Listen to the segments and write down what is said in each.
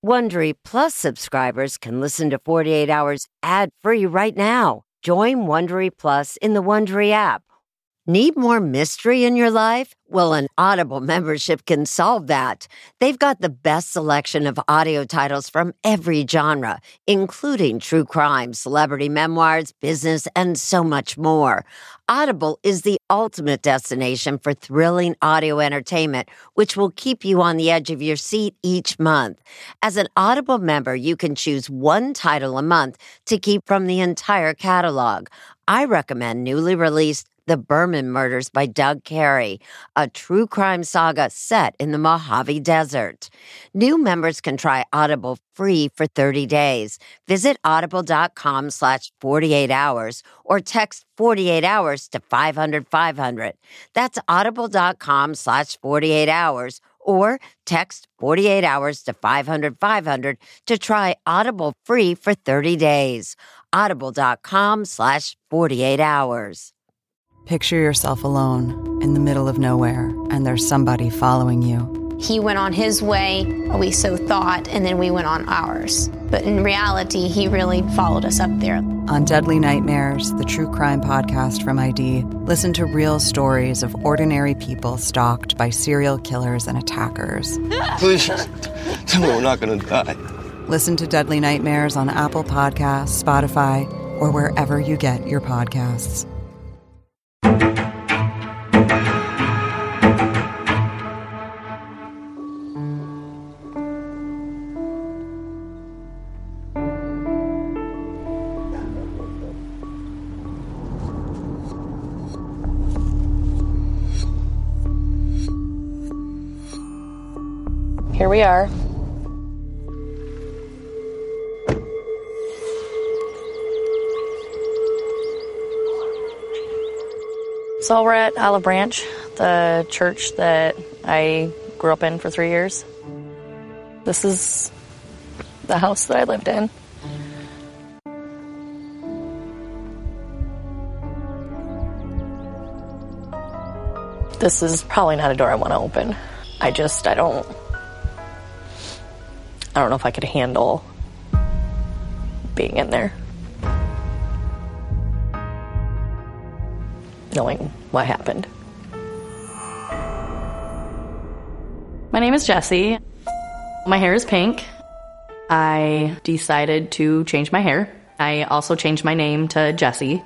Wondery Plus subscribers can listen to 48 Hours ad-free right now. Join Wondery Plus in the Wondery app. Need more mystery in your life? Well, an Audible membership can solve that. They've got the best selection of audio titles from every genre, including true crime, celebrity memoirs, business, and so much more. Audible is the ultimate destination for thrilling audio entertainment, which will keep you on the edge of your seat each month. As an Audible member, you can choose one title a month to keep from the entire catalog. I recommend newly released The Berman Murders by Doug Carey, a true crime saga set in the Mojave Desert. New members can try Audible free for 30 days. Visit audible.com/48hours or text 48 hours to 500-500. That's audible.com/48hours or text 48 hours to 500-500 to try Audible free for 30 days. Audible.com/48hours. Picture yourself alone in the middle of nowhere, and there's somebody following you. He went on his way, we so thought, and then we went on ours. But in reality, he really followed us up there. On Deadly Nightmares, the true crime podcast from ID, listen to real stories of ordinary people stalked by serial killers and attackers. Please, tell me we're not going to die. Listen to Deadly Nightmares on Apple Podcasts, Spotify, or wherever you get your podcasts. Here we are. So we're at Olive Branch, the church that I grew up in for 3 years. This is the house that I lived in. This is probably not a door I want to open. I don't know if I could handle being in there, knowing what happened. My name is Jessie. My hair is pink. I decided to change my hair. I also changed my name to Jessie.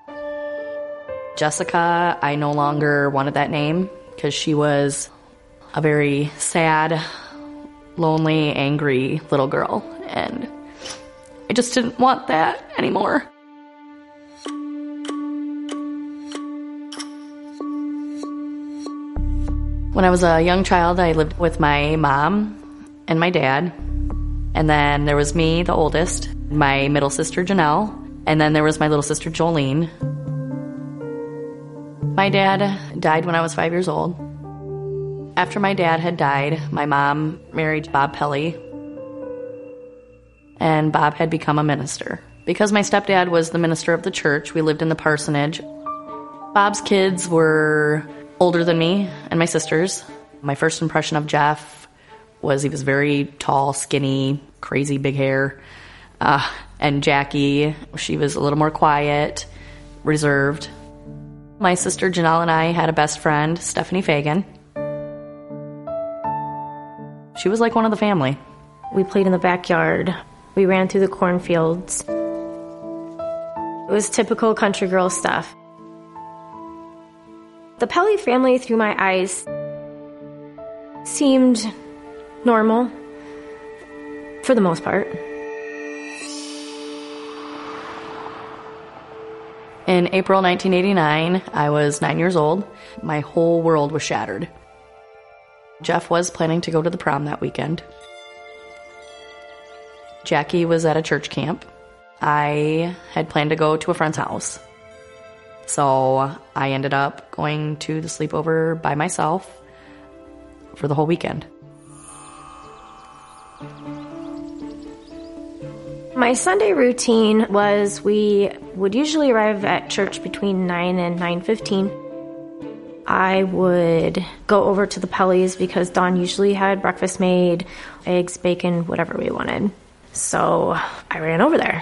Jessica, I no longer wanted that name because she was a very sad, lonely, angry little girl, and I just didn't want that anymore. When I was a young child, I lived with my mom and my dad, and then there was me, the oldest, my middle sister, Janelle, and then there was my little sister, Jolene. My dad died when I was 5 years old. After my dad had died, my mom married Bob Pelly, and Bob had become a minister. Because my stepdad was the minister of the church, we lived in the parsonage. Bob's kids were older than me and my sisters. My first impression of Jeff was he was very tall, skinny, crazy big hair. And Jackie, she was a little more quiet, reserved. My sister Janelle and I had a best friend, Stephanie Fagan. She was like one of the family. We played in the backyard. We ran through the cornfields. It was typical country girl stuff. The Pelly family, through my eyes, seemed normal, for the most part. In April 1989, I was 9 years old. My whole world was shattered. Jeff was planning to go to the prom that weekend. Jackie was at a church camp. I had planned to go to a friend's house. So I ended up going to the sleepover by myself for the whole weekend. My Sunday routine was we would usually arrive at church between 9 and 9:15. I would go over to the Pelly's because Dawn usually had breakfast made, eggs, bacon, whatever we wanted. So I ran over there.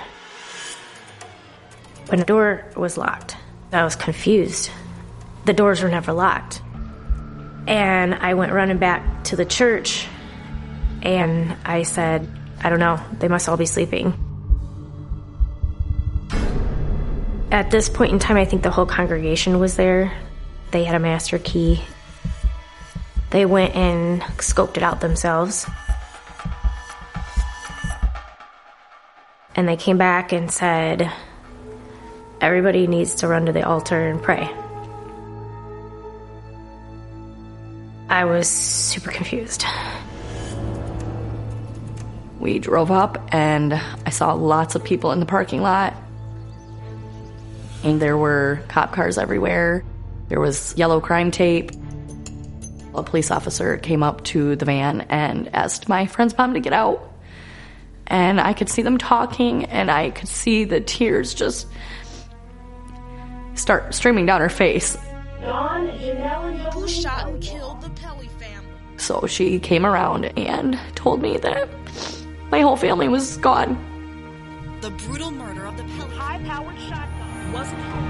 But the door was locked. I was confused. The doors were never locked. And I went running back to the church, and I said, I don't know, they must all be sleeping. At this point in time, I think the whole congregation was there. They had a master key. They went and scoped it out themselves. And they came back and said, everybody needs to run to the altar and pray. I was super confused. We drove up and I saw lots of people in the parking lot. And there were cop cars everywhere. There was yellow crime tape. A police officer came up to the van and asked my friend's mom to get out. And I could see them talking, and I could see the tears just start streaming down her face. Dawn, Janelle, and who shot and killed the Pelly family? So she came around and told me that my whole family was gone. The brutal murder of the Pelly high-powered shotgun wasn't home.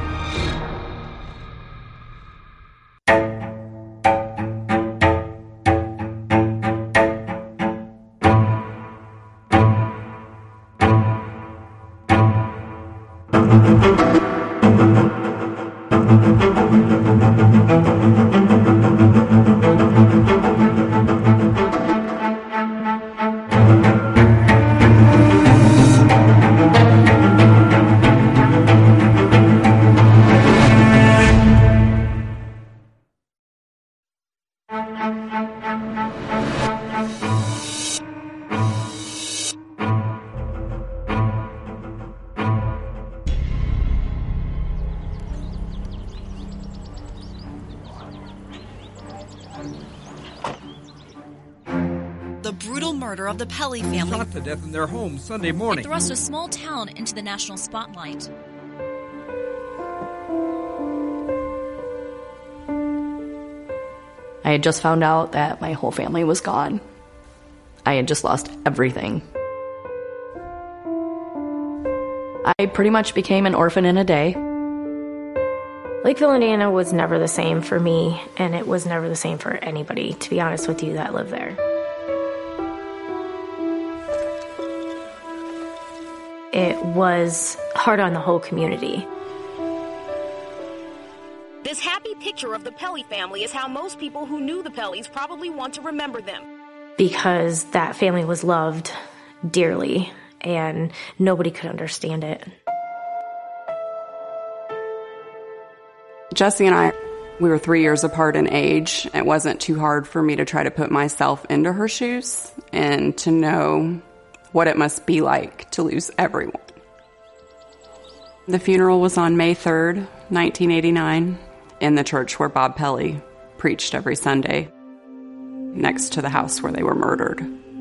The brutal murder of the Pelly family shot to death in their home Sunday morning. It thrust a small town into the national spotlight. I had just found out that my whole family was gone. I had just lost everything. I pretty much became an orphan in a day. Lakeville, Indiana was never the same for me, and it was never the same for anybody, to be honest with you, that lived there. It was hard on the whole community. This happy picture of the Pelly family is how most people who knew the Pellys probably want to remember them. Because that family was loved dearly, and nobody could understand it. Jesse and I, we were 3 years apart in age. It wasn't too hard for me to try to put myself into her shoes and to know what it must be like to lose everyone. The funeral was on May 3rd, 1989, in the church where Bob Pelly preached every Sunday, next to the house where they were murdered.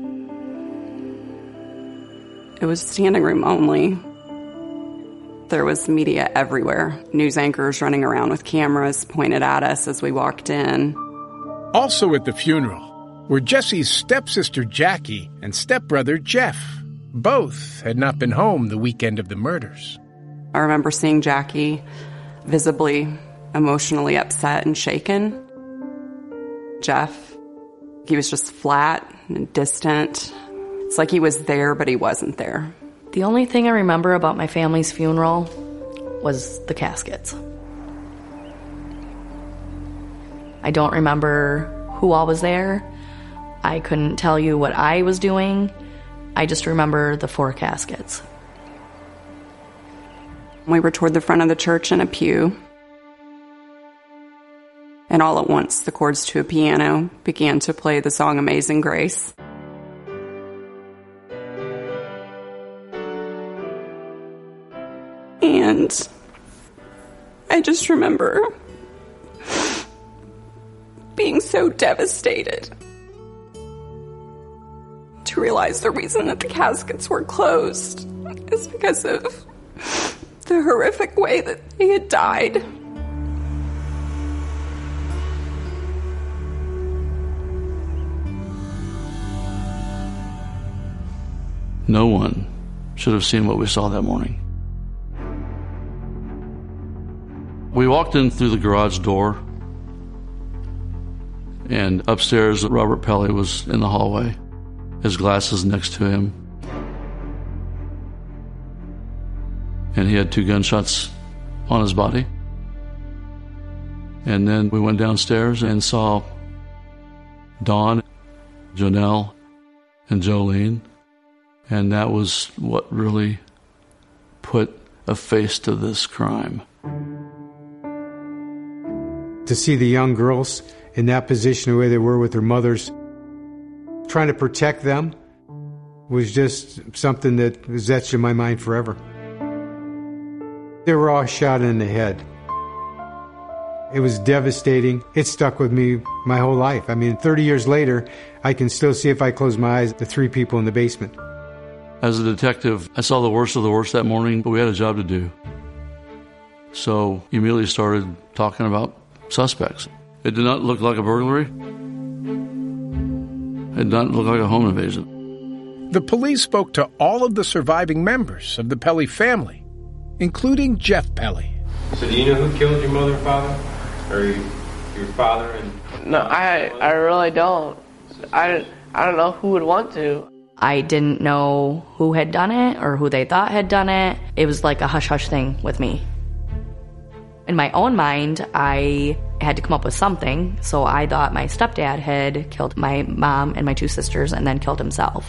It was standing room only. There was media everywhere, news anchors running around with cameras pointed at us as we walked in. Also at the funeral were Jesse's stepsister Jackie and stepbrother Jeff. Both had not been home the weekend of the murders. I remember seeing Jackie visibly emotionally upset and shaken. Jeff, he was just flat and distant. It's like he was there, but he wasn't there. The only thing I remember about my family's funeral was the caskets. I don't remember who all was there. I couldn't tell you what I was doing. I just remember the 4 caskets. We were toward the front of the church in a pew. And all at once, the chords to a piano began to play the song Amazing Grace. And I just remember being so devastated to realize the reason that the caskets were closed is because of the horrific way that they had died. No one should have seen what we saw that morning. We walked in through the garage door, and upstairs, Robert Pelly was in the hallway, his glasses next to him. And he had 2 gunshots on his body. And then we went downstairs and saw Dawn, Jonelle, and Jolene. And that was what really put a face to this crime. To see the young girls in that position, the way they were with their mothers, trying to protect them, was just something that was etched in my mind forever. They were all shot in the head. It was devastating. It stuck with me my whole life. I mean, 30 years later, I can still see, if I close my eyes, the 3 people in the basement. As a detective, I saw the worst of the worst that morning, but we had a job to do. So immediately started talking about suspects. It did not look like a burglary. It did not look like a home invasion. The police spoke to all of the surviving members of the Pelly family, including Jeff Pelly. So do you know who killed your mother and father? Or your father? And No, I really don't. I don't know who would want to. I didn't know who had done it or who they thought had done it. It was like a hush-hush thing with me. In my own mind, I had to come up with something, so I thought my stepdad had killed my mom and my 2 sisters and then killed himself.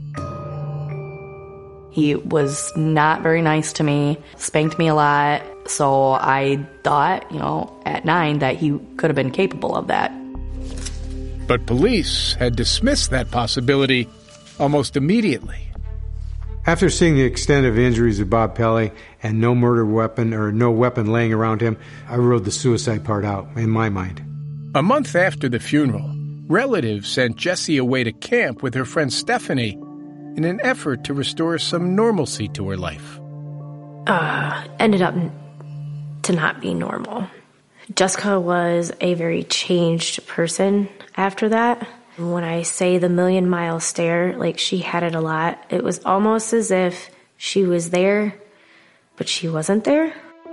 He was not very nice to me, spanked me a lot, so I thought, at 9 that he could have been capable of that. But police had dismissed that possibility almost immediately. After seeing the extent of injuries of Bob Pelly and no murder weapon or no weapon laying around him, I ruled the suicide part out in my mind. A month after the funeral, relatives sent Jessie away to camp with her friend Stephanie in an effort to restore some normalcy to her life. Ended up to not be normal. Jessica was a very changed person after that. When I say the 1,000,000-mile stare, like she had it a lot, it was almost as if she was there, but she wasn't there.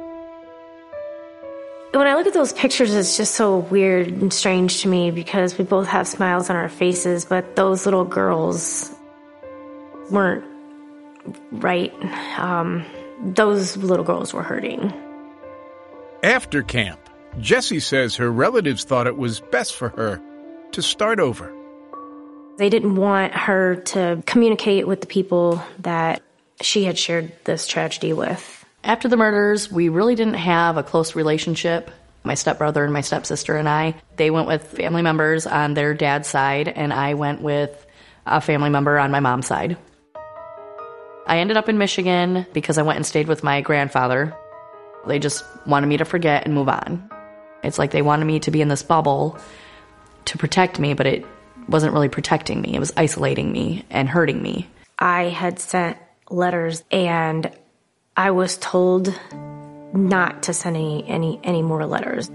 When I look at those pictures, it's just so weird and strange to me because we both have smiles on our faces, but those little girls weren't right. Those little girls were hurting. After camp, Jessie says her relatives thought it was best for her to start over. They didn't want her to communicate with the people that she had shared this tragedy with. After the murders, we really didn't have a close relationship. My stepbrother and my stepsister and I, they went with family members on their dad's side, and I went with a family member on my mom's side. I ended up in Michigan because I went and stayed with my grandfather. They just wanted me to forget and move on. It's like they wanted me to be in this bubble to protect me, but it wasn't really protecting me. It was isolating me and hurting me. I had sent letters, and I was told not to send any more letters.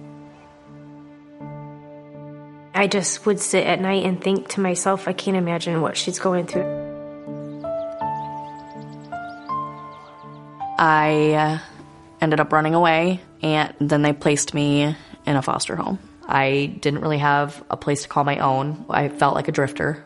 I just would sit at night and think to myself, I can't imagine what she's going through. I ended up running away, and then they placed me in a foster home. I didn't really have a place to call my own. I felt like a drifter.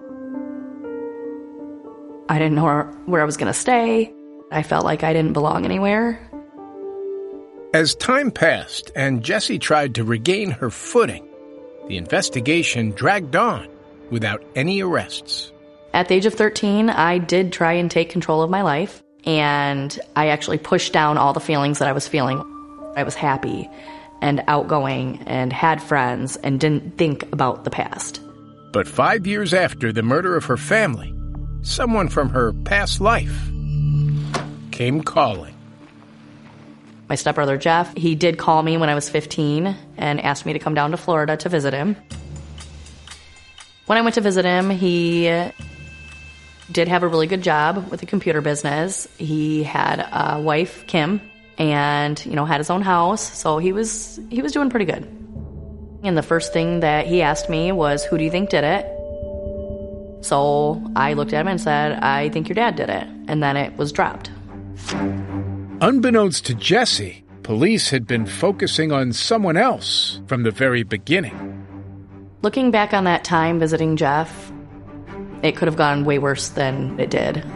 I didn't know where I was going to stay. I felt like I didn't belong anywhere. As time passed and Jessie tried to regain her footing, the investigation dragged on without any arrests. At the age of 13, I did try and take control of my life, and I actually pushed down all the feelings that I was feeling. I was happy and outgoing and had friends and didn't think about the past. But 5 years after the murder of her family, someone from her past life came calling. My stepbrother Jeff, he did call me when I was 15 and asked me to come down to Florida to visit him. When I went to visit him, he did have a really good job with a computer business. He had a wife, Kim, and had his own house, so he was doing pretty good. And the first thing that he asked me was, who do you think did it? So I looked at him and said, I think your dad did it. And then it was dropped. Unbeknownst to Jesse, police had been focusing on someone else from the very beginning. Looking back on that time visiting Jeff, it could have gone way worse than it did.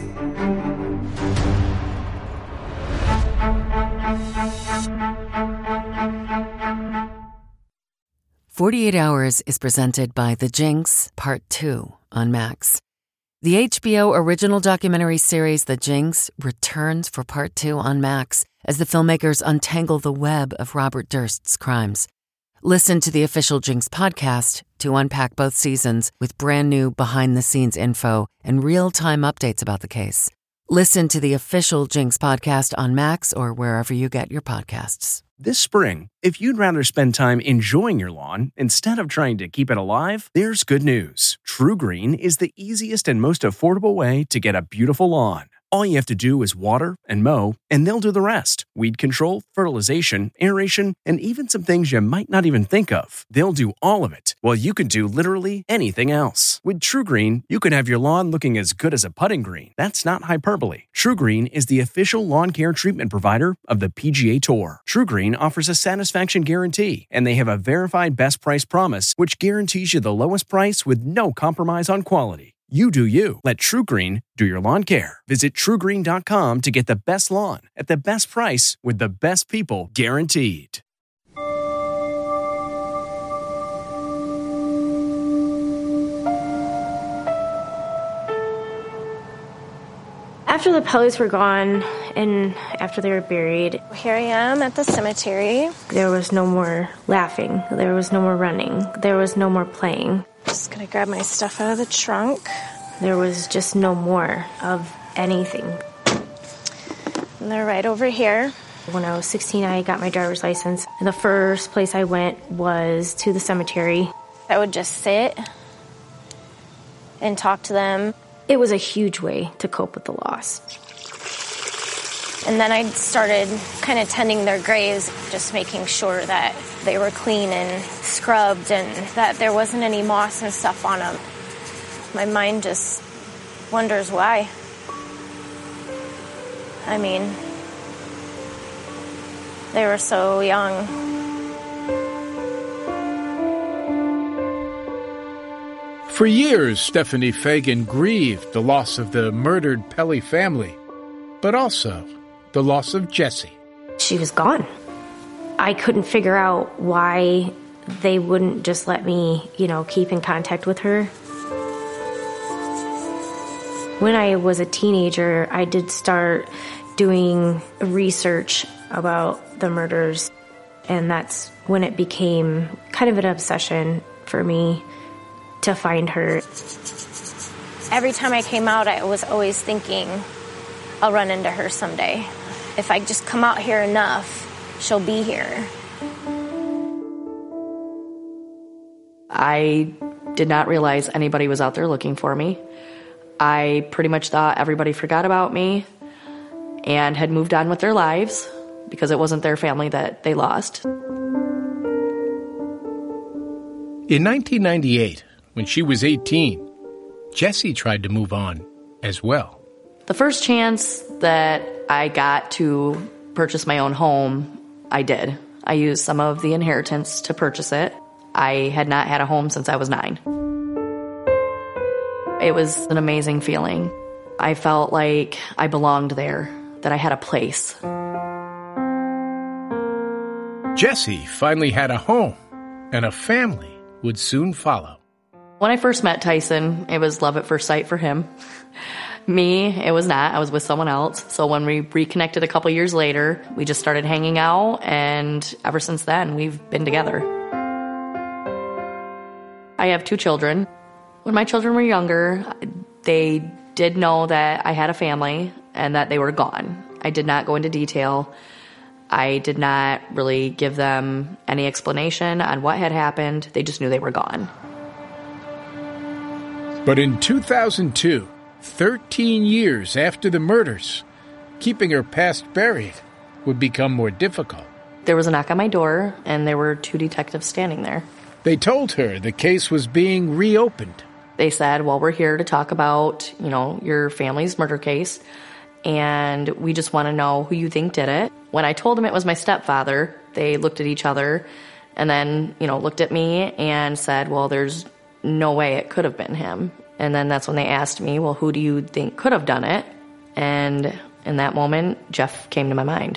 "48 Hours" is presented by The Jinx, Part 2 on Max. The HBO original documentary series The Jinx returns for Part 2 on Max as the filmmakers untangle the web of Robert Durst's crimes. Listen to the official Jinx podcast to unpack both seasons with brand new behind-the-scenes info and real-time updates about the case. Listen to the official Jinx podcast on Max or wherever you get your podcasts. This spring, if you'd rather spend time enjoying your lawn instead of trying to keep it alive, there's good news. True Green is the easiest and most affordable way to get a beautiful lawn. All you have to do is water and mow, and they'll do the rest. Weed control, fertilization, aeration, and even some things you might not even think of. They'll do all of it, while you can do literally anything else. With True Green, you can have your lawn looking as good as a putting green. That's not hyperbole. True Green is the official lawn care treatment provider of the PGA Tour. True Green offers a satisfaction guarantee, and they have a verified best price promise, which guarantees you the lowest price with no compromise on quality. You do you. Let True Green do your lawn care. Visit TrueGreen.com to get the best lawn at the best price with the best people guaranteed. After the Pellys were gone and after they were buried, Here I am at the cemetery. there was no more laughing. There was no more running. There was no more playing. Just gonna grab my stuff out of the trunk. There was just no more of anything. And they're right over here. When I was 16, I got my driver's license. And the first place I went was to the cemetery. I would just sit and talk to them. It was a huge way to cope with the loss. And then I started kind of tending their graves, just making sure that they were clean and scrubbed and that there wasn't any moss and stuff on them. My mind just wonders why. I mean, they were so young. For years, Stephanie Fagan grieved the loss of the murdered Pelly family, but also the loss of Jesse. She was gone. I couldn't figure out why they wouldn't just let me, keep in contact with her. When I was a teenager, I did start doing research about the murders, and that's when it became kind of an obsession for me to find her. Every time I came out, I was always thinking, I'll run into her someday. If I just come out here enough, she'll be here. I did not realize anybody was out there looking for me. I pretty much thought everybody forgot about me and had moved on with their lives because it wasn't their family that they lost. In 1998, when she was 18, Jesse tried to move on as well. The first chance that I got to purchase my own home, I did. I used some of the inheritance to purchase it. I had not had a home since I was 9. It was an amazing feeling. I felt like I belonged there, that I had a place. Jesse finally had a home, and a family would soon follow. When I first met Tyson, it was love at first sight for him. Me, it was not. I was with someone else. So when we reconnected a couple years later, we just started hanging out, and ever since then, we've been together. I have 2 children. When my children were younger, they did know that I had a family and that they were gone. I did not go into detail. I did not really give them any explanation on what had happened. They just knew they were gone. But in 2002, 13 years after the murders, keeping her past buried would become more difficult. There was a knock on my door, and there were 2 detectives standing there. They told her the case was being reopened They said, well, we're here to talk about, your family's murder case, and we just want to know who you think did it. When I told them it was my stepfather, they looked at each other and then, looked at me and said, well, there's no way it could have been him. And then that's when they asked me, well, who do you think could have done it? And in that moment, Jeff came to my mind.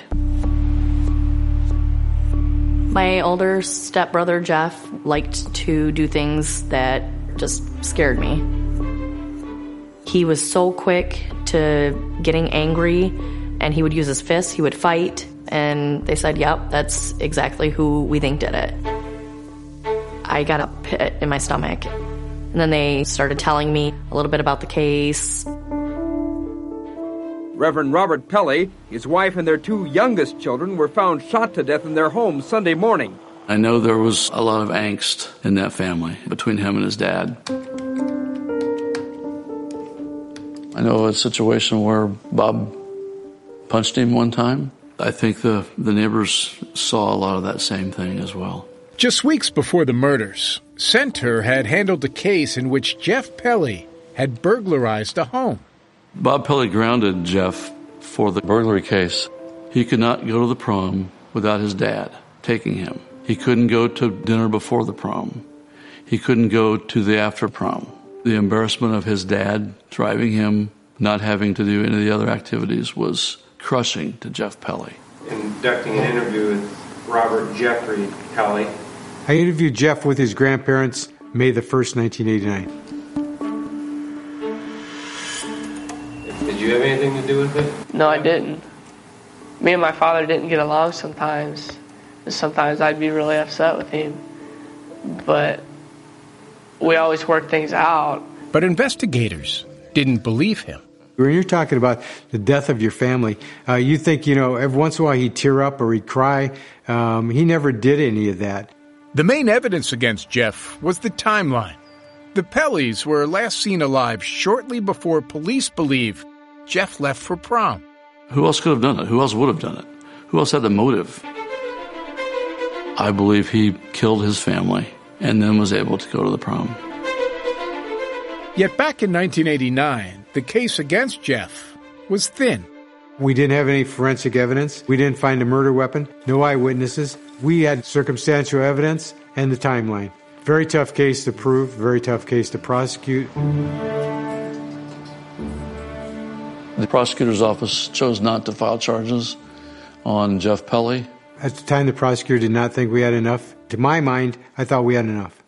My older stepbrother, Jeff, liked to do things that just scared me. He was so quick to getting angry, and he would use his fists, he would fight, and they said, yep, that's exactly who we think did it. I got a pit in my stomach, and then they started telling me a little bit about the case. Reverend Robert Pelly, his wife, and their 2 youngest children were found shot to death in their home Sunday morning. I know there was a lot of angst in that family between him and his dad. I know a situation where Bob punched him one time. I think the neighbors saw a lot of that same thing as well. Just weeks before the murders, Center had handled a case in which Jeff Pelly had burglarized a home. Bob Pelly grounded Jeff for the burglary case. He could not go to the prom without his dad taking him. He couldn't go to dinner before the prom. He couldn't go to the after prom. The embarrassment of his dad driving him, not having to do any of the other activities, was crushing to Jeff Pelly. Conducting an interview with Robert Jeffrey Pelly. I interviewed Jeff with his grandparents May the 1st, 1989. Did you have anything to do with it? No, I didn't. Me and my father didn't get along sometimes. Sometimes I'd be really upset with him. But we always worked things out. But investigators didn't believe him. When you're talking about the death of your family, you think, every once in a while he'd tear up or he'd cry. He never did any of that. The main evidence against Jeff was the timeline. The Pellys were last seen alive shortly before police believe Jeff left for prom. Who else could have done it? Who else would have done it? Who else had the motive? I believe he killed his family and then was able to go to the prom. Yet back in 1989, the case against Jeff was thin. We didn't have any forensic evidence. We didn't find a murder weapon. No eyewitnesses. We had circumstantial evidence and the timeline. Very tough case to prove, very tough case to prosecute. The prosecutor's office chose not to file charges on Jeff Pelly. At the time, the prosecutor did not think we had enough. To my mind, I thought we had enough.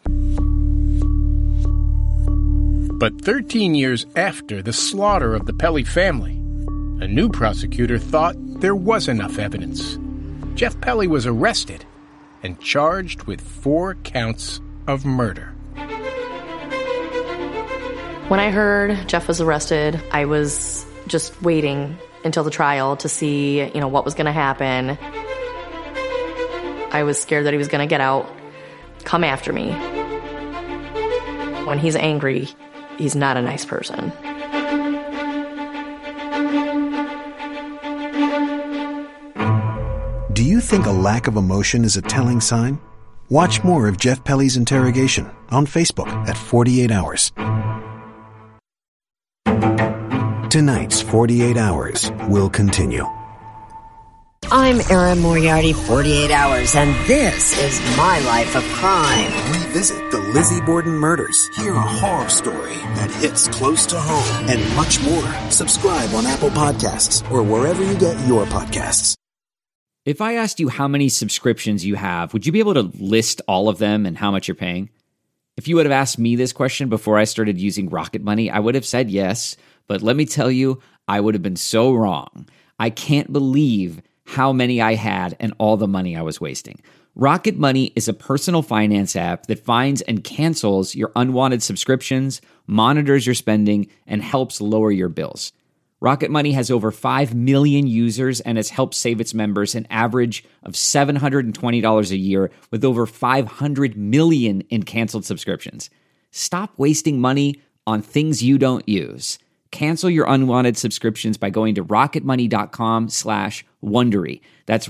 But 13 years after the slaughter of the Pelly family, a new prosecutor thought there was enough evidence. Jeff Pelly was arrested and charged with 4 counts of murder. When I heard Jeff was arrested, I was just waiting until the trial to see, what was going to happen. I was scared that he was going to get out, come after me. When he's angry, he's not a nice person. Do you think a lack of emotion is a telling sign? Watch more of Jeff Pelly's interrogation on Facebook at 48 Hours. Tonight's 48 Hours will continue. I'm Erin Moriarty, 48 Hours, and this is My Life of Crime. Revisit the Lizzie Borden murders, hear a horror story that hits close to home, and much more. Subscribe on Apple Podcasts or wherever you get your podcasts. If I asked you how many subscriptions you have, would you be able to list all of them and how much you're paying? If you would have asked me this question before I started using Rocket Money, I would have said yes, but let me tell you, I would have been so wrong. I can't believe how many I had and all the money I was wasting. Rocket Money is a personal finance app that finds and cancels your unwanted subscriptions, monitors your spending, and helps lower your bills. Rocket Money has over 5 million users and has helped save its members an average of $720 a year with over 500 million in canceled subscriptions. Stop wasting money on things you don't use. Cancel your unwanted subscriptions by going to rocketmoney.com/Wondery. That's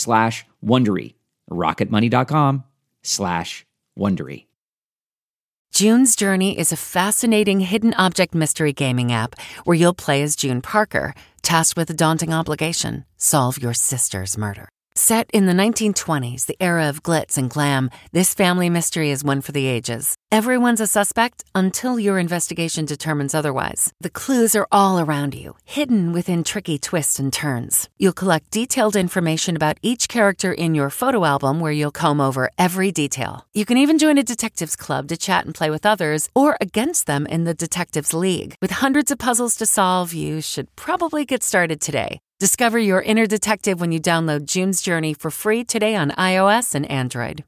rocketmoney.com/Wondery. rocketmoney.com/Wondery. June's Journey is a fascinating hidden object mystery gaming app where you'll play as June Parker, tasked with a daunting obligation: solve your sister's murder. Set in the 1920s, the era of glitz and glam, this family mystery is one for the ages. Everyone's a suspect until your investigation determines otherwise. The clues are all around you, hidden within tricky twists and turns. You'll collect detailed information about each character in your photo album where you'll comb over every detail. You can even join a detectives club to chat and play with others or against them in the Detectives League. With hundreds of puzzles to solve, you should probably get started today. Discover your inner detective when you download June's Journey for free today on iOS and Android.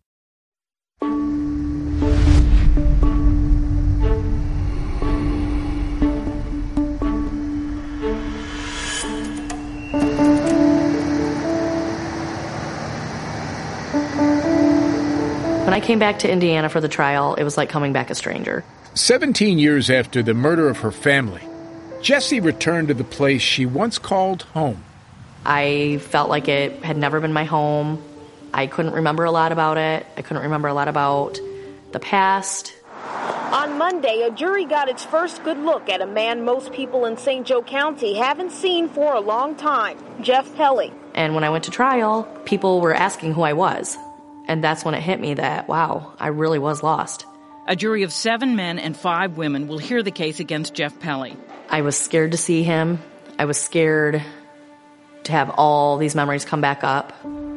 When I came back to Indiana for the trial, it was like coming back a stranger. 17 years after the murder of her family, Jessie returned to the place she once called home. I felt like it had never been my home. I couldn't remember a lot about it. I couldn't remember a lot about the past. On Monday, a jury got its first good look at a man most people in St. Joe County haven't seen for a long time, Jeff Pelly. And when I went to trial, people were asking who I was. And that's when it hit me that, wow, I really was lost. A jury of 7 men and 5 women will hear the case against Jeff Pelly. I was scared to see him. I was scared to have all these memories come back up.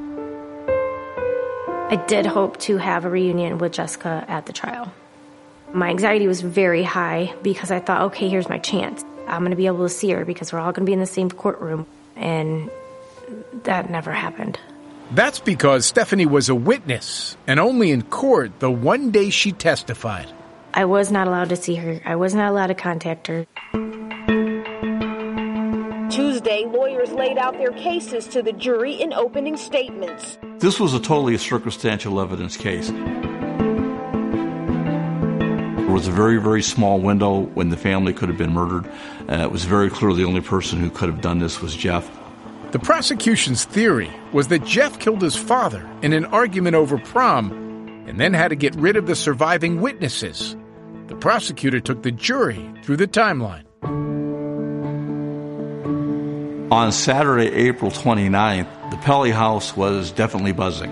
I did hope to have a reunion with Jessica at the trial. My anxiety was very high because I thought, okay, here's my chance. I'm going to be able to see her because we're all going to be in the same courtroom. And that never happened. That's because Stephanie was a witness, and only in court the one day she testified. I was not allowed to see her. I was not allowed to contact her. Tuesday, lawyers laid out their cases to the jury in opening statements. This was a totally circumstantial evidence case. There was a very, very small window when the family could have been murdered. It was very clear the only person who could have done this was Jeff. The prosecution's theory was that Jeff killed his father in an argument over prom and then had to get rid of the surviving witnesses. The prosecutor took the jury through the timeline. On Saturday, April 29th, the Pelly house was definitely buzzing.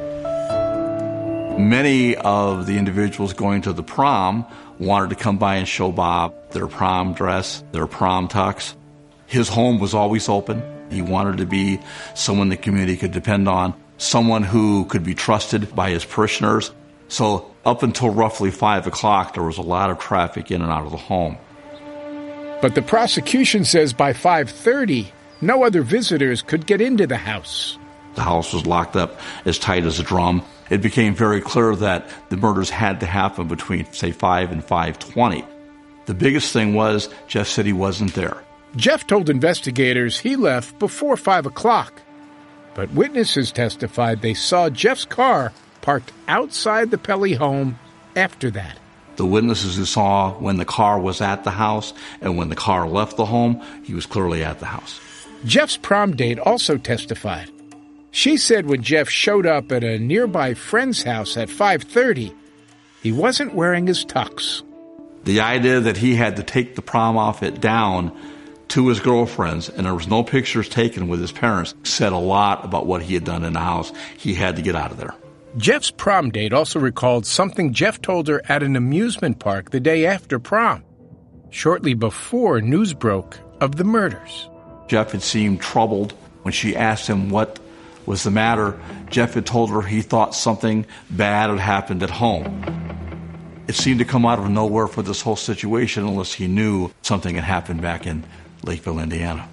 Many of the individuals going to the prom wanted to come by and show Bob their prom dress, their prom tux. His home was always open. He wanted to be someone the community could depend on, someone who could be trusted by his parishioners. So up until roughly 5 o'clock, there was a lot of traffic in and out of the home. But the prosecution says by 5:30, no other visitors could get into the house. The house was locked up as tight as a drum. It became very clear that the murders had to happen between, say, 5 and 5:20. The biggest thing was Jeff said he wasn't there. Jeff told investigators he left before 5 o'clock. But witnesses testified they saw Jeff's car parked outside the Pelly home after that. The witnesses who saw when the car was at the house and when the car left the home, he was clearly at the house. Jeff's prom date also testified. She said when Jeff showed up at a nearby friend's house at 5:30, he wasn't wearing his tux. The idea that he had to take the prom outfit down to his girlfriends and there was no pictures taken with his parents said a lot about what he had done in the house. He had to get out of there. Jeff's prom date also recalled something Jeff told her at an amusement park the day after prom, shortly before news broke of the murders. Jeff had seemed troubled. When she asked him what was the matter, Jeff had told her he thought something bad had happened at home. It seemed to come out of nowhere for this whole situation unless he knew something had happened back in Lakeville, Indiana.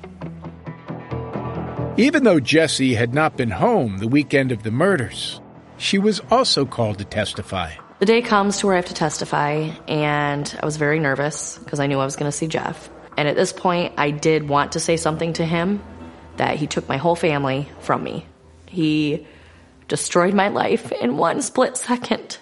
Even though Jessie had not been home the weekend of the murders, she was also called to testify. The day comes to where I have to testify, and I was very nervous because I knew I was going to see Jeff. And at this point, I did want to say something to him, that he took my whole family from me. He destroyed my life in one split second.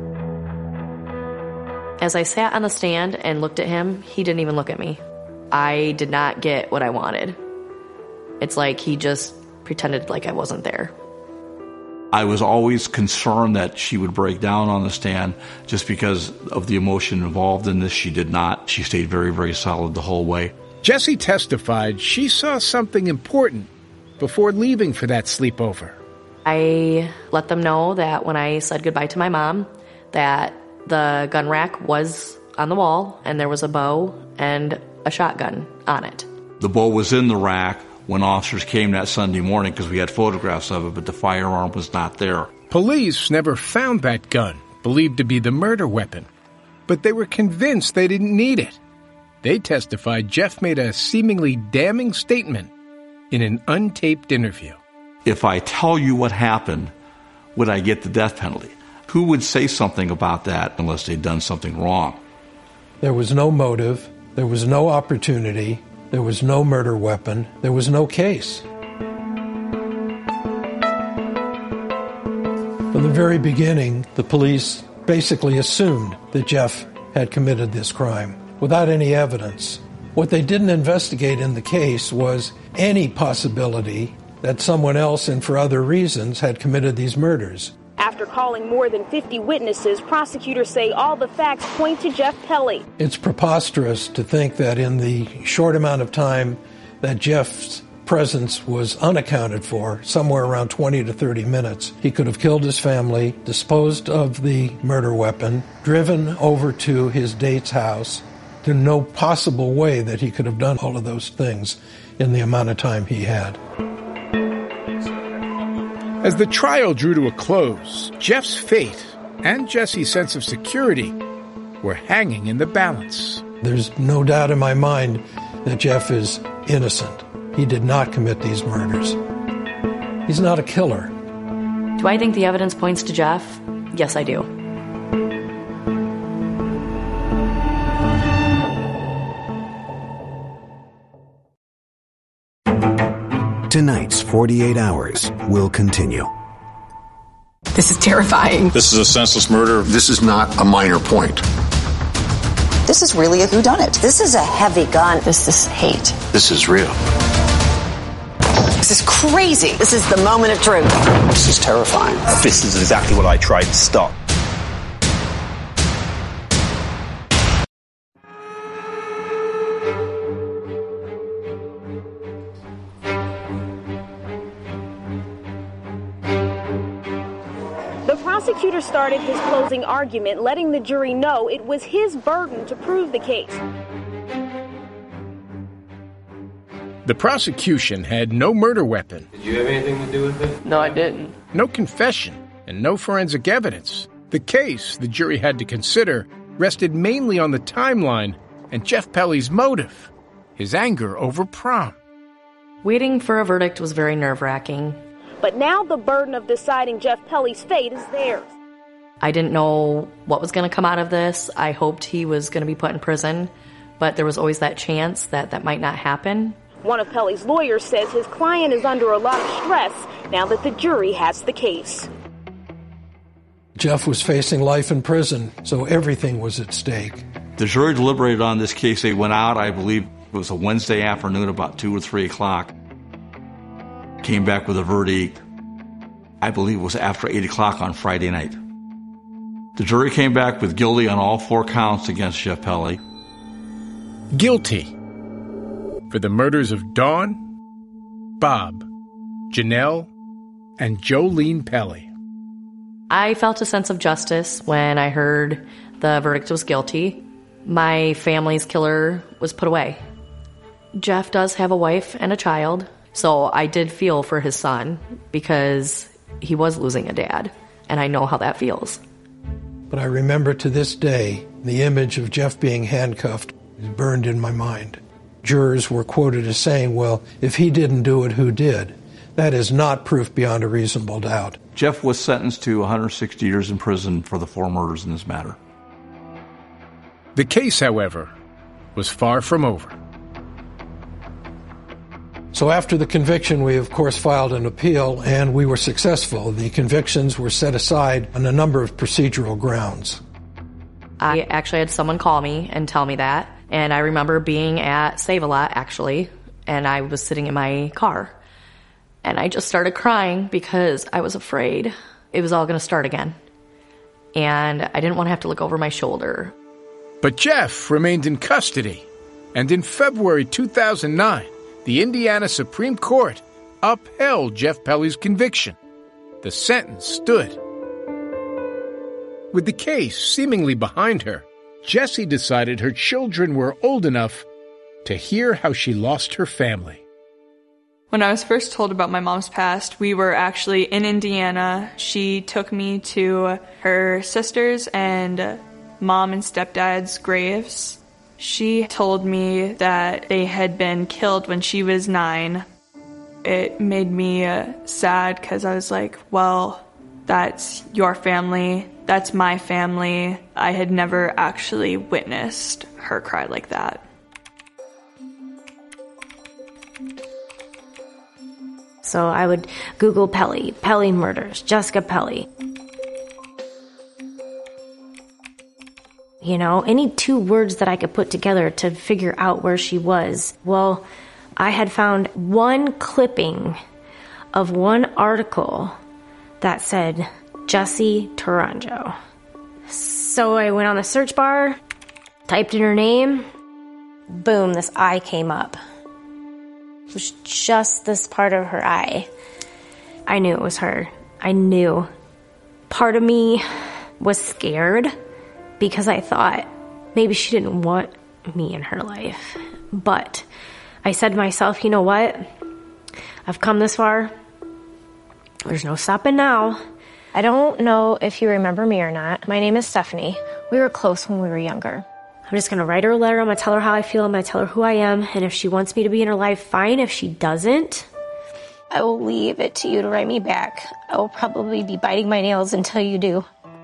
As I sat on the stand and looked at him, he didn't even look at me. I did not get what I wanted. It's like he just pretended like I wasn't there. I was always concerned that she would break down on the stand just because of the emotion involved in this. She did not. She stayed very, very solid the whole way. Jessie testified she saw something important before leaving for that sleepover. I let them know that when I said goodbye to my mom, that the gun rack was on the wall and there was a bow and a shotgun on it. The bow was in the rack when officers came that Sunday morning because we had photographs of it, but the firearm was not there. Police never found that gun, believed to be the murder weapon, but they were convinced they didn't need it. They testified Jeff made a seemingly damning statement in an untaped interview. If I tell you what happened, would I get the death penalty? Who would say something about that unless they'd done something wrong? There was no motive. There was no opportunity. There was no murder weapon. There was no case. From the very beginning, the police basically assumed that Jeff had committed this crime without any evidence. What they didn't investigate in the case was any possibility that someone else and for other reasons had committed these murders. After calling more than 50 witnesses, prosecutors say all the facts point to Jeff Pelley. It's preposterous to think that in the short amount of time that Jeff's presence was unaccounted for, somewhere around 20 to 30 minutes, he could have killed his family, disposed of the murder weapon, driven over to his date's house. There's no possible way that he could have done all of those things in the amount of time he had. As the trial drew to a close, Jeff's fate and Jessie's sense of security were hanging in the balance. There's no doubt in my mind that Jeff is innocent. He did not commit these murders. He's not a killer. Do I think the evidence points to Jeff? Yes, I do. Tonight's 48 Hours will continue. This is terrifying. This is a senseless murder. This is not a minor point. This is really a whodunit. This is a heavy gun. This is hate. This is real. This is crazy. This is the moment of truth. This is terrifying. This is exactly what I tried to stop. The prosecutor started his closing argument, letting the jury know it was his burden to prove the case. The prosecution had no murder weapon. Did you have anything to do with it? No, I didn't. No confession, and no forensic evidence. The case the jury had to consider rested mainly on the timeline and Jeff Pelley's motive, his anger over prom. Waiting for a verdict was very nerve-wracking. But now the burden of deciding Jeff Pelley's fate is theirs. I didn't know what was going to come out of this. I hoped he was going to be put in prison, but there was always that chance that that might not happen. One of Pelley's lawyers says his client is under a lot of stress now that the jury has the case. Jeff was facing life in prison, so everything was at stake. The jury deliberated on this case. They went out, I believe it was a Wednesday afternoon, about 2 or 3 o'clock. Came back with a verdict, I believe it was after 8 o'clock on Friday night. The jury came back with guilty on all 4 counts against Jeff Pelley. Guilty for the murders of Dawn, Bob, Janelle, and Jolene Pelley. I felt a sense of justice when I heard the verdict was guilty. My family's killer was put away. Jeff does have a wife and a child, so I did feel for his son because he was losing a dad, and I know how that feels. But I remember to this day the image of Jeff being handcuffed is burned in my mind. Jurors were quoted as saying, well, if he didn't do it, who did? That is not proof beyond a reasonable doubt. Jeff was sentenced to 160 years in prison for the 4 murders in this matter. The case, however, was far from over. So after the conviction, we of course filed an appeal, and we were successful. The convictions were set aside on a number of procedural grounds. I actually had someone call me and tell me that, and I remember being at Save-A-Lot, actually, and I was sitting in my car. And I just started crying because I was afraid it was all going to start again. And I didn't want to have to look over my shoulder. But Jeff remained in custody. And in February 2009, the Indiana Supreme Court upheld Jeff Pelly's conviction. The sentence stood. With the case seemingly behind her, Jessie decided her children were old enough to hear how she lost her family. When I was first told about my mom's past, we were actually in Indiana. She took me to her sister's and mom and stepdad's graves. She told me that they had been killed when she was 9. It made me sad because I was like, well, that's your family, that's my family. I had never actually witnessed her cry like that. So I would Google Pelly murders, Jessica Pelly. You know, any 2 words that I could put together to figure out where she was. Well, I had found one clipping of one article that said Jessie Tourangeau. So I went on the search bar, typed in her name, boom, this eye came up. It was just this part of her eye. I knew it was her. I knew. Part of me was scared because I thought maybe she didn't want me in her life. But I said to myself, you know what? I've come this far. There's no stopping now. I don't know if you remember me or not. My name is Stephanie. We were close when we were younger. I'm just going to write her a letter. I'm going to tell her how I feel. I'm going to tell her who I am. And if she wants me to be in her life, fine. If she doesn't, I will leave it to you to write me back. I will probably be biting my nails until you do.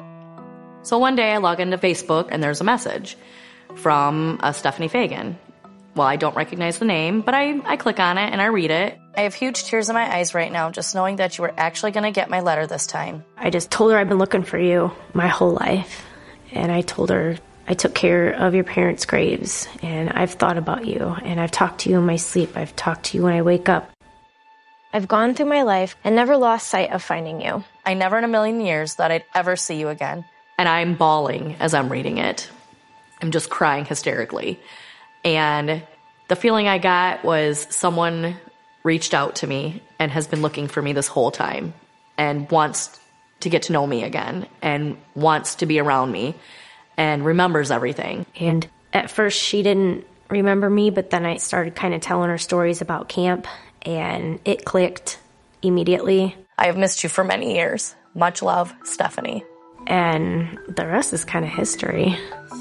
So one day I log into Facebook and there's a message from Stephanie Fagan. Well, I don't recognize the name, but I click on it and I read it. I have huge tears in my eyes right now just knowing that you were actually going to get my letter this time. I just told her I've been looking for you my whole life. And I told her I took care of your parents' graves, and I've thought about you, and I've talked to you in my sleep. I've talked to you when I wake up. I've gone through my life and never lost sight of finding you. I never in a million years thought I'd ever see you again. And I'm bawling as I'm reading it. I'm just crying hysterically. And the feeling I got was someone reached out to me and has been looking for me this whole time and wants to get to know me again and wants to be around me and remembers everything. And at first she didn't remember me, but then I started kind of telling her stories about camp, and it clicked immediately. I have missed you for many years. Much love, Stephanie. And the rest is kind of history.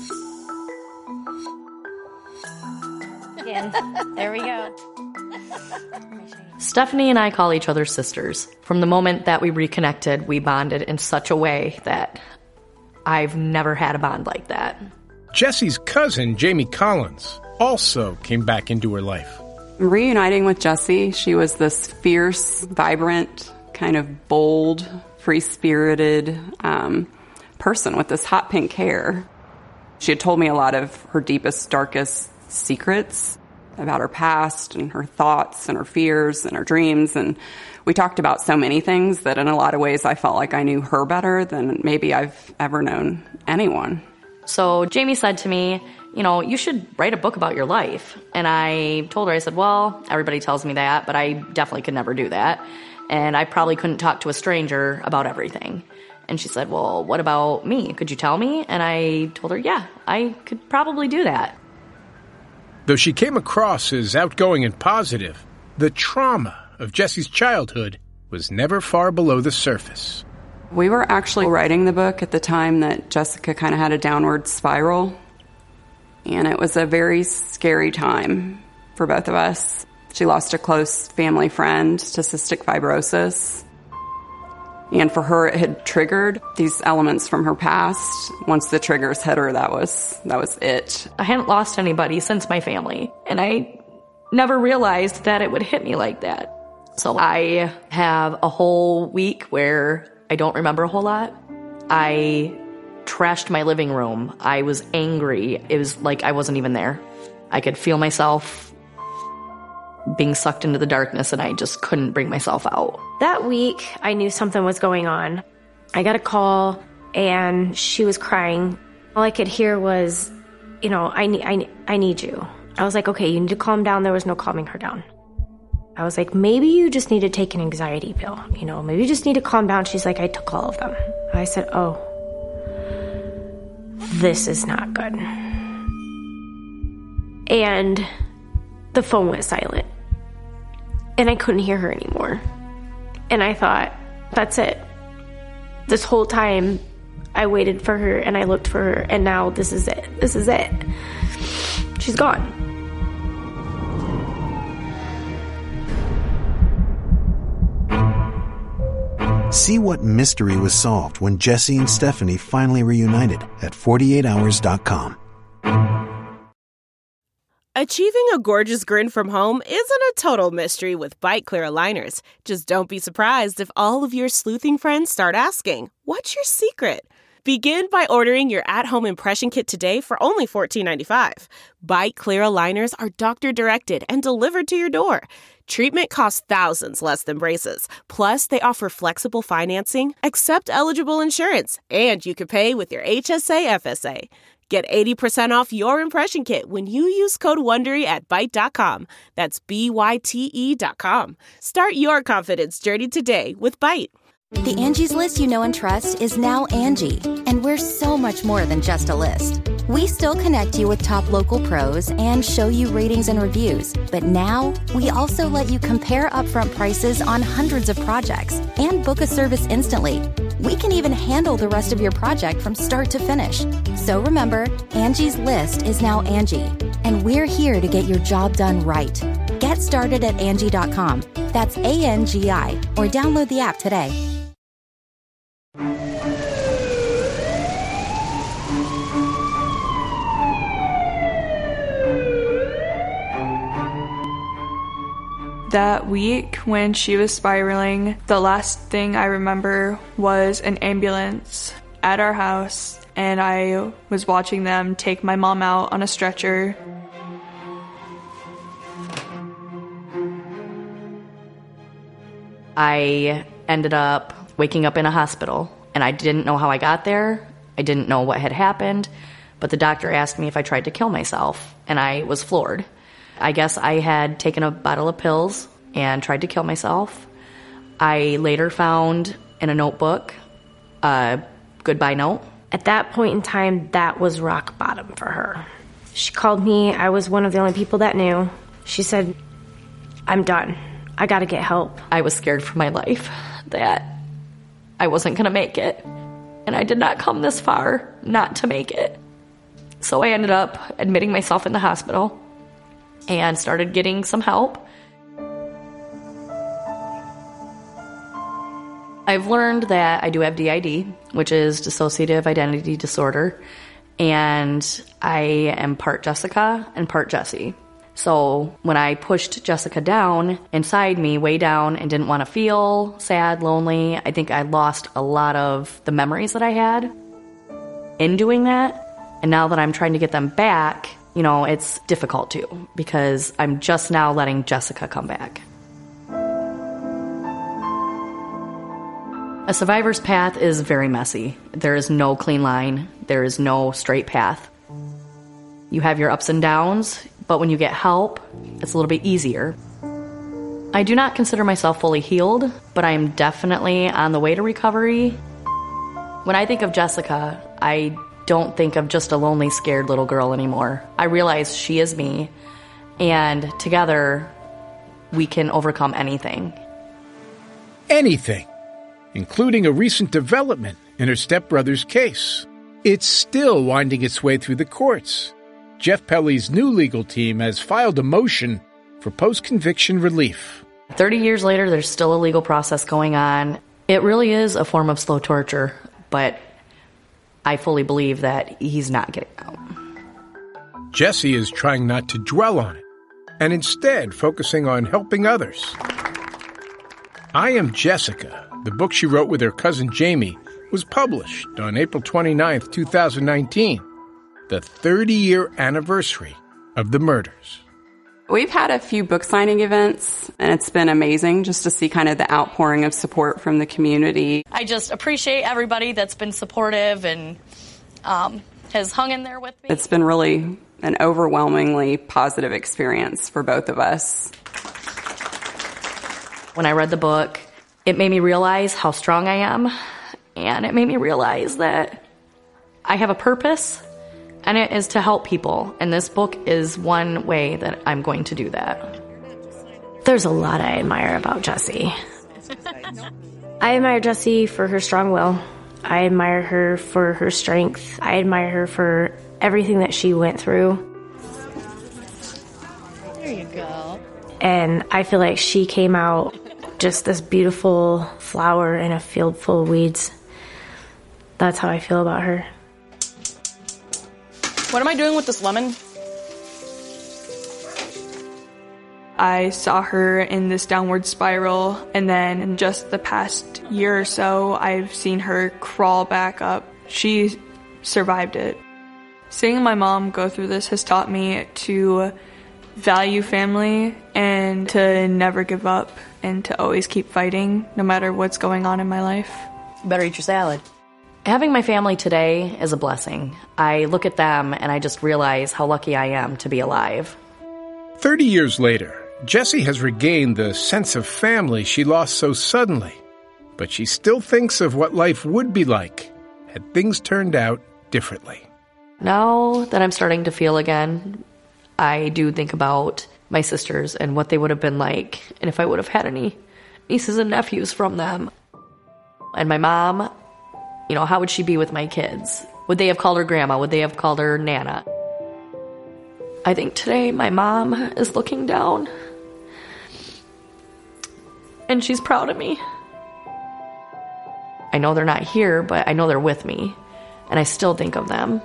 Again, there we go. Stephanie and I call each other sisters. From the moment that we reconnected, we bonded in such a way that I've never had a bond like that. Jessie's cousin, Jamie Collins, also came back into her life. Reuniting with Jessie, she was this fierce, vibrant, kind of bold, free-spirited person with this hot pink hair. She had told me a lot of her deepest, darkest secrets about her past and her thoughts and her fears and her dreams. And we talked about so many things that in a lot of ways I felt like I knew her better than maybe I've ever known anyone. So Jamie said to me, you know, you should write a book about your life. And I told her, I said, well, everybody tells me that, but I definitely could never do that. And I probably couldn't talk to a stranger about everything. And she said, well, what about me? Could you tell me? And I told her, yeah, I could probably do that. Though she came across as outgoing and positive, the trauma of Jessie's childhood was never far below the surface. We were actually writing the book at the time that Jessica kind of had a downward spiral. And it was a very scary time for both of us. She lost a close family friend to cystic fibrosis. And for her, it had triggered these elements from her past. Once the triggers hit her, that was it. I hadn't lost anybody since my family, and I never realized that it would hit me like that. So I have a whole week where I don't remember a whole lot. I trashed my living room. I was angry. It was like I wasn't even there. I could feel myself being sucked into the darkness, and I just couldn't bring myself out. That week, I knew something was going on. I got a call, and she was crying. All I could hear was, I need you. I was like, okay, you need to calm down. There was no calming her down. I was like, maybe you just need to take an anxiety pill. Maybe you just need to calm down. She's like, I took all of them. I said, oh, this is not good. And the phone went silent. And I couldn't hear her anymore. And I thought, that's it. This whole time, I waited for her and I looked for her, and now this is it. This is it. She's gone. See what mystery was solved when Jesse and Stephanie finally reunited at 48hours.com. Achieving a gorgeous grin from home isn't a total mystery with Byte Clear aligners. Just don't be surprised if all of your sleuthing friends start asking, what's your secret? Begin by ordering your at-home impression kit today for only $14.95. Byte Clear aligners are doctor-directed and delivered to your door. Treatment costs thousands less than braces. Plus, they offer flexible financing, accept eligible insurance, and you can pay with your HSA FSA. Get 80% off your impression kit when you use code WONDERY at Byte.com. That's BYTE.com. Start your confidence journey today with Byte. The Angie's List you know and trust is now Angie, and we're so much more than just a list. We still connect you with top local pros and show you ratings and reviews, but now we also let you compare upfront prices on hundreds of projects and book a service instantly. We can even handle the rest of your project from start to finish. So remember, Angie's List is now Angie, and we're here to get your job done right. Get started at Angie.com. That's ANGI, or download the app today. That week when she was spiraling, the last thing I remember was an ambulance at our house, and I was watching them take my mom out on a stretcher. I ended up waking up in a hospital, and I didn't know how I got there. I didn't know what had happened, but the doctor asked me if I tried to kill myself, and I was floored. I guess I had taken a bottle of pills and tried to kill myself. I later found in a notebook a goodbye note. At that point in time, that was rock bottom for her. She called me. I was one of the only people that knew. She said, I'm done. I gotta get help. I was scared for my life that I wasn't gonna make it. And I did not come this far not to make it. So I ended up admitting myself in the hospital and started getting some help. I've learned that I do have DID, which is dissociative identity disorder, and I am part Jessica and part Jesse. So when I pushed Jessica down inside me, way down, and didn't want to feel sad, lonely, I think I lost a lot of the memories that I had in doing that. And now that I'm trying to get them back, it's difficult too, because I'm just now letting Jessica come back. A survivor's path is very messy. There is no clean line. There is no straight path. You have your ups and downs, but when you get help, it's a little bit easier. I do not consider myself fully healed, but I am definitely on the way to recovery. When I think of Jessica, I don't think of just a lonely, scared little girl anymore. I realize she is me, and together we can overcome anything. Anything, including a recent development in her stepbrother's case. It's still winding its way through the courts. Jeff Pelly's new legal team has filed a motion for post-conviction relief. 30 years later, there's still a legal process going on. It really is a form of slow torture, but I fully believe that he's not getting out. Jesse is trying not to dwell on it, and instead focusing on helping others. I Am Jessica, the book she wrote with her cousin Jamie, was published on April 29th, 2019, the 30-year anniversary of the murders. We've had a few book signing events, and it's been amazing just to see kind of the outpouring of support from the community. I just appreciate everybody that's been supportive and has hung in there with me. It's been really an overwhelmingly positive experience for both of us. When I read the book, it made me realize how strong I am, and it made me realize that I have a purpose, and it is to help people, and this book is one way that I'm going to do that. There's a lot I admire about Jessie. I admire Jessie for her strong will. I admire her for her strength. I admire her for everything that she went through. There you go. And I feel like she came out just this beautiful flower in a field full of weeds. That's how I feel about her. What am I doing with this lemon? I saw her in this downward spiral, and then in just the past year or so, I've seen her crawl back up. She survived it. Seeing my mom go through this has taught me to value family and to never give up and to always keep fighting no matter what's going on in my life. You better eat your salad. Having my family today is a blessing. I look at them and I just realize how lucky I am to be alive. 30 years later, Jessie has regained the sense of family she lost so suddenly, but she still thinks of what life would be like had things turned out differently. Now that I'm starting to feel again, I do think about my sisters and what they would have been like, and if I would have had any nieces and nephews from them. And my mom, you know, how would she be with my kids? Would they have called her grandma? Would they have called her Nana? I think today my mom is looking down, and she's proud of me. I know they're not here, but I know they're with me, and I still think of them.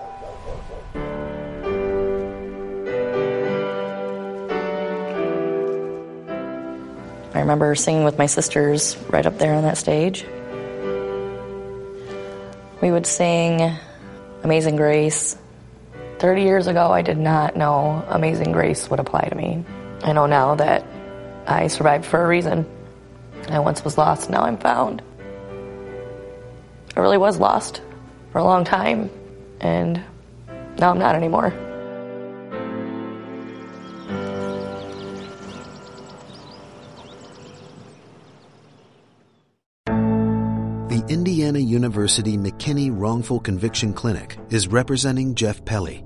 I remember singing with my sisters right up there on that stage. We would sing Amazing Grace. 30 years ago, I did not know Amazing Grace would apply to me. I know now that I survived for a reason. I once was lost, now I'm found. I really was lost for a long time, and now I'm not anymore. The Indiana University McKinney Wrongful Conviction Clinic is representing Jeff Pelly.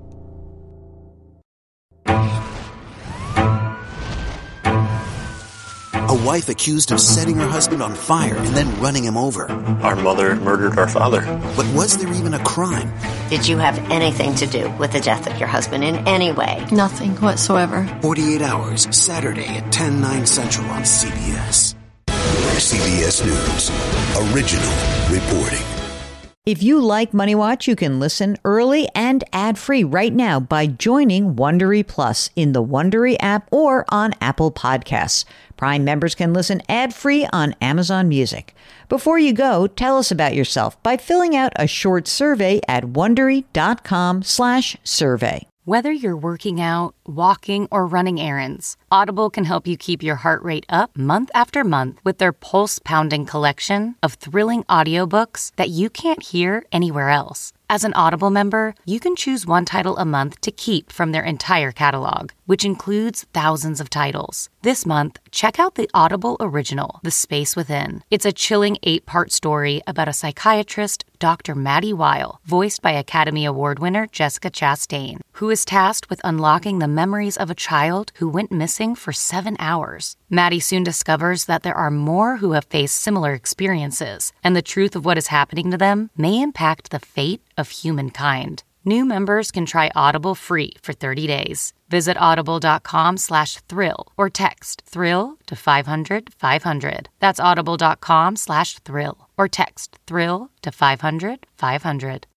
A wife accused of setting her husband on fire and then running him over. Our mother murdered our father. But was there even a crime? Did you have anything to do with the death of your husband in any way? Nothing whatsoever. 48 Hours, Saturday at 10/9 Central on CBS. CBS News. Original reporting. If you like Money Watch, you can listen early and ad-free right now by joining Wondery Plus in the Wondery app or on Apple Podcasts. Prime members can listen ad-free on Amazon Music. Before you go, tell us about yourself by filling out a short survey at Wondery.com/survey. Whether you're working out, walking, or running errands, Audible can help you keep your heart rate up month after month with their pulse-pounding collection of thrilling audiobooks that you can't hear anywhere else. As an Audible member, you can choose one title a month to keep from their entire catalog, which includes thousands of titles. This month, check out the Audible original, The Space Within. It's a chilling 8-part story about a psychiatrist, Dr. Maddie Weil, voiced by Academy Award winner Jessica Chastain, who is tasked with unlocking the memories of a child who went missing for 7 hours. Maddie soon discovers that there are more who have faced similar experiences, and the truth of what is happening to them may impact the fate of humankind. New members can try Audible free for 30 days. Visit audible.com/thrill or text thrill to 500-500. That's audible.com/thrill or text thrill to 500-500.